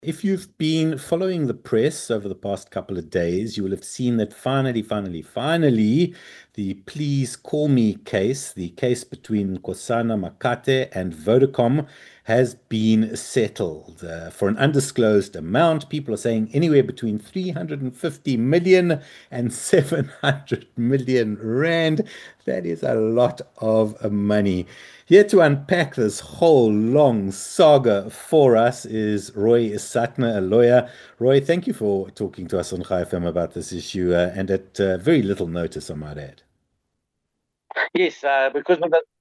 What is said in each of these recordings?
If you've been following the press over the past couple of days, you will have seen that finally, the Please Call Me case, the case between Nkosana Makate and Vodacom, has been settled for an undisclosed amount. People are saying anywhere between 350 million and 700 million rand. That is a lot of money. Here to unpack this whole long saga for us is Roy Satner, a lawyer. Roy, thank you for talking to us on Chai FM about this issue and at very little notice, I might add. Yes, because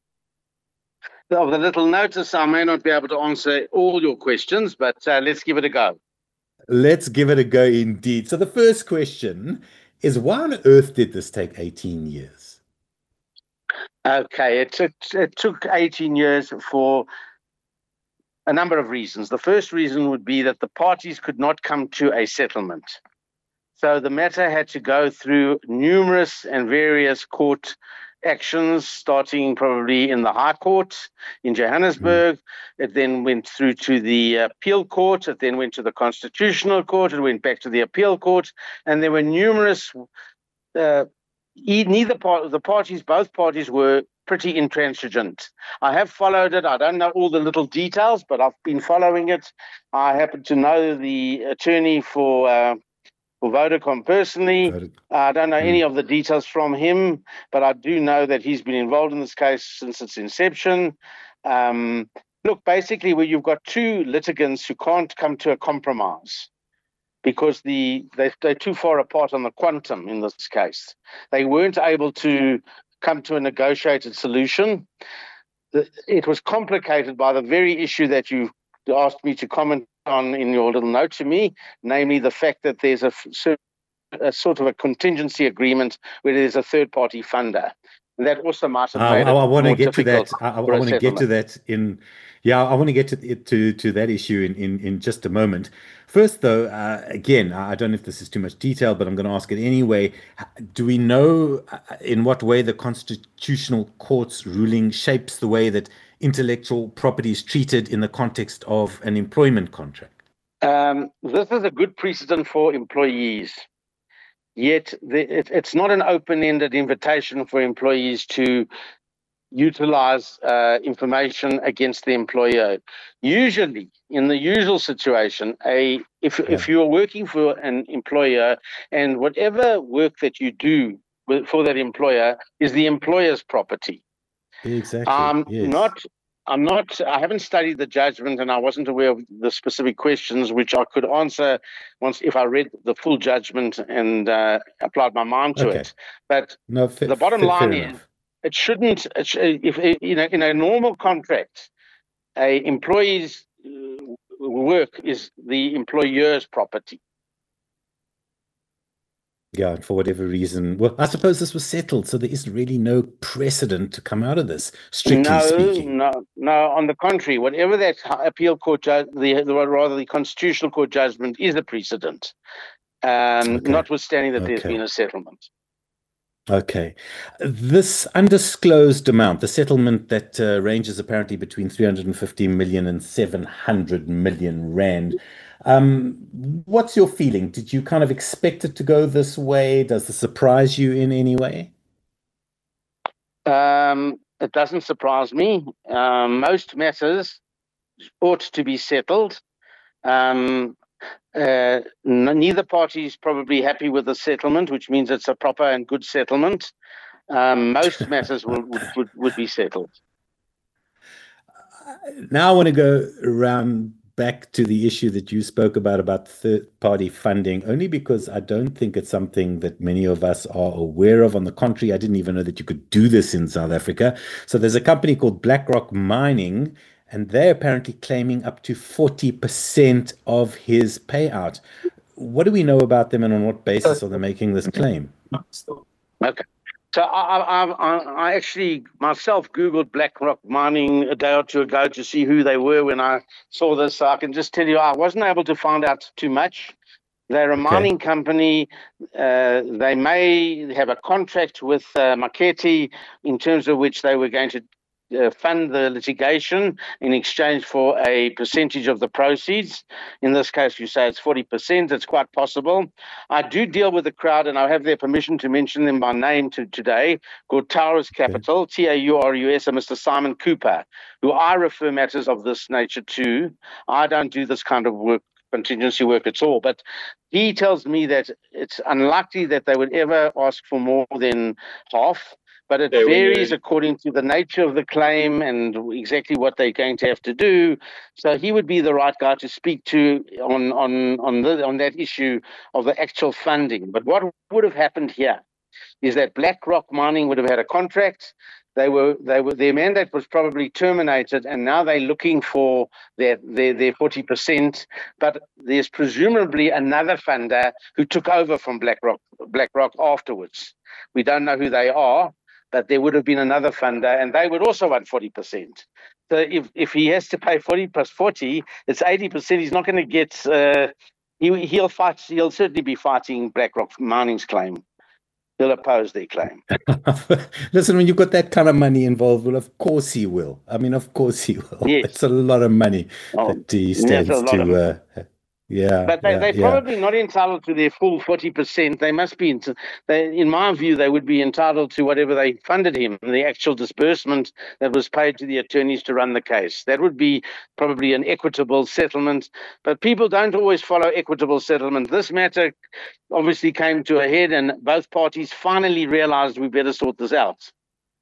of the little notice, I may not be able to answer all your questions, but let's give it a go. Let's give it a go indeed. So, the first question is why on earth did this take 18 years? Okay, it took 18 years for a number of reasons. The first reason would be that the parties could not come to a settlement. So the matter had to go through numerous and various court actions, starting probably in the High Court in Mm, Johannesburg. It then went through to the Appeal Court. It then went to the Constitutional Court. It went back to the Appeal Court. And there were numerous, uh, the parties, both parties were pretty intransigent. I have followed it. I don't know all the little details, but I've been following it. I happen to know the attorney for Vodacom personally. got it. I don't know any Mm, of the details from him, but I do know that he's been involved in this case since its inception. Look, basically, where you've got two litigants who can't come to a compromise because they're too far apart on the quantum in this case. They weren't able to come to a negotiated solution. It was complicated by the very issue that you asked me to comment on in your little note to me, namely the fact that there's a sort of a contingency agreement where there's a third party funder. And that also might have made it I want to more get to difficult that. I for a want to get to settlement. that in, yeah, I want to get to that issue in just a moment. First, though, again, I don't know if this is too much detail, but I'm going to ask it anyway. Do we know in what way the Constitutional Court's ruling shapes the way that intellectual property is treated in the context of an employment contract? This is a good precedent for employees. Yet it's not an open-ended invitation for employees to utilize information against the employer. Usually, in the usual situation, Yeah, if you are working for an employer and whatever work that you do for that employer is the employer's property. exactly. Um, Yes. not. I haven't studied the judgment and I wasn't aware of the specific questions which I could answer once if I read the full judgment and applied my mind to Okay. it. But No, the bottom fair line is enough. it shouldn't, if in a normal contract, a employee's work is the employer's property. Yeah, and for whatever reason, well, I suppose this was settled, so there is really no precedent to come out of this, strictly No, speaking. no, no. On the contrary, whatever that appeal court judge, rather the constitutional court judgment is a precedent, Okay, notwithstanding that there's been okay, a settlement. okay. This undisclosed amount, the settlement that ranges apparently between 350 million and 700 million rand. Um, what's your feeling? Did you kind of expect it to go this way? Does this surprise you in any way? It doesn't surprise me. Most matters ought to be settled. Um, Neither party is probably happy with the settlement, which means it's a proper and good settlement. Most matters would be settled. Now I want to go around back to the issue that you spoke about third-party funding, only because I don't think it's something that many of us are aware of. On the contrary, I didn't even know that you could do this in South Africa. So there's a company called BlackRock Mining, and they're apparently claiming up to 40% of his payout. What do we know about them, and on what basis are they making this claim? Okay. So I actually myself Googled BlackRock Mining a day or two ago to see who they were when I saw this. So I can just tell you I wasn't able to find out too much. They're a Okay. mining company. They may have a contract with Maketi in terms of which they were going to fund the litigation in exchange for a percentage of the proceeds. In this case, you say it's 40%. It's quite possible. I do deal with the crowd, and I have their permission to mention them by name today, called Taurus Capital, Taurus, and Mr. Simon Cooper, who I refer matters of this nature to. I don't do this kind of work, contingency work at all, but he tells me that it's unlikely that they would ever ask for more than half, but it varies according to the nature of the claim and exactly what they're going to have to do. So he would be the right guy to speak to on that issue of the actual funding. But what would have happened here is that BlackRock Mining would have had a contract. Their mandate was probably terminated, and now they're looking for their 40%. But there's presumably another funder who took over from BlackRock afterwards. We don't know who they are, but there would have been another funder, and they would also want 40%. So if he has to pay 40 plus 40, it's 80%. He's not going to get. He'll fight. He'll certainly be fighting BlackRock Mining's claim. He'll oppose their claim. Listen, when you've got that kind of money involved, well, of course he will. I mean, of course he will. Yes. It's a lot of money that he stands to. Yeah. But they're probably not entitled to their full 40%. They must be, in my view, they would be entitled to whatever they funded him, the actual disbursement that was paid to the attorneys to run the case. That would be probably an equitable settlement. But people don't always follow equitable settlement. This matter obviously came to a head, and both parties finally realized we better sort this out.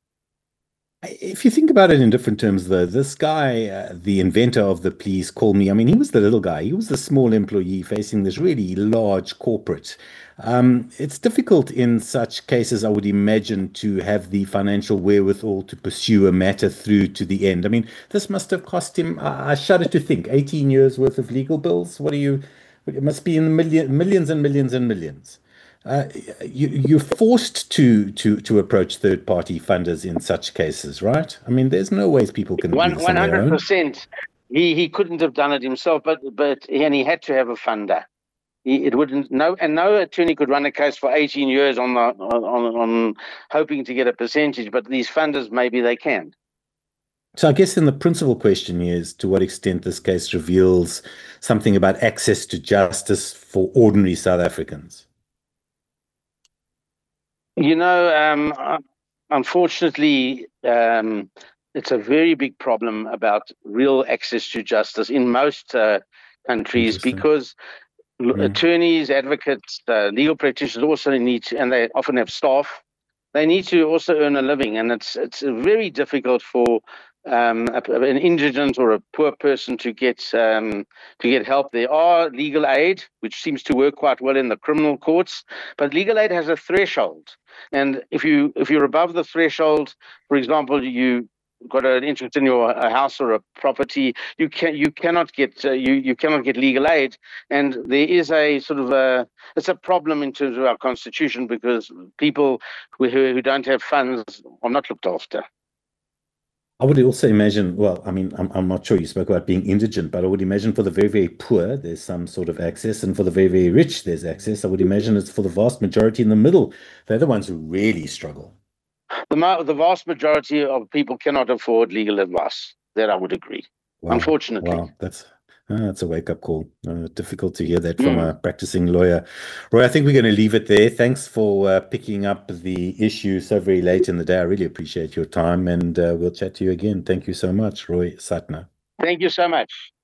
If you think about it in different terms, though, this guy, the inventor of the Please Call Me, I mean, he was the little guy. He was the small employee facing this really large corporate. It's difficult in such cases, I would imagine, to have the financial wherewithal to pursue a matter through to the end. I mean, this must have cost him, I shudder to think, 18 years worth of legal bills. It must be in the millions and millions and millions. You're forced to approach third-party funders in such cases, right? I mean, there's no ways people can do this on their own. 100%. He couldn't have done it himself, but he had to have a funder. No attorney could run a case for 18 years on hoping to get a percentage, but these funders, maybe they can. So I guess then the principal question is to what extent this case reveals something about access to justice for ordinary South Africans. Unfortunately, it's a very big problem about real access to justice in most countries, because attorneys, advocates, legal practitioners also need to, and they often have staff. They need to also earn a living, and it's very difficult for an indigent or a poor person to get help. There are legal aid, which seems to work quite well in the criminal courts, but legal aid has a threshold, and if you're above the threshold, for example, you got an interest in your house or a property, you cannot get legal aid, and there is a sort of it's a problem in terms of our constitution, because people who don't have funds are not looked after. I would also imagine, well, I mean, I'm not sure you spoke about being indigent, but I would imagine for the very, very poor, there's some sort of access, and for the very, very rich, there's access. I would imagine it's for the vast majority in the middle. They're the ones who really struggle. The vast majority of people cannot afford legal advice. That I would agree. Wow. Unfortunately. Wow, that's a wake-up call. Difficult to hear that from a practicing lawyer. Roy, I think we're going to leave it there. Thanks for picking up the issue so very late in the day. I really appreciate your time, and we'll chat to you again. Thank you so much, Roy Suttner. Thank you so much.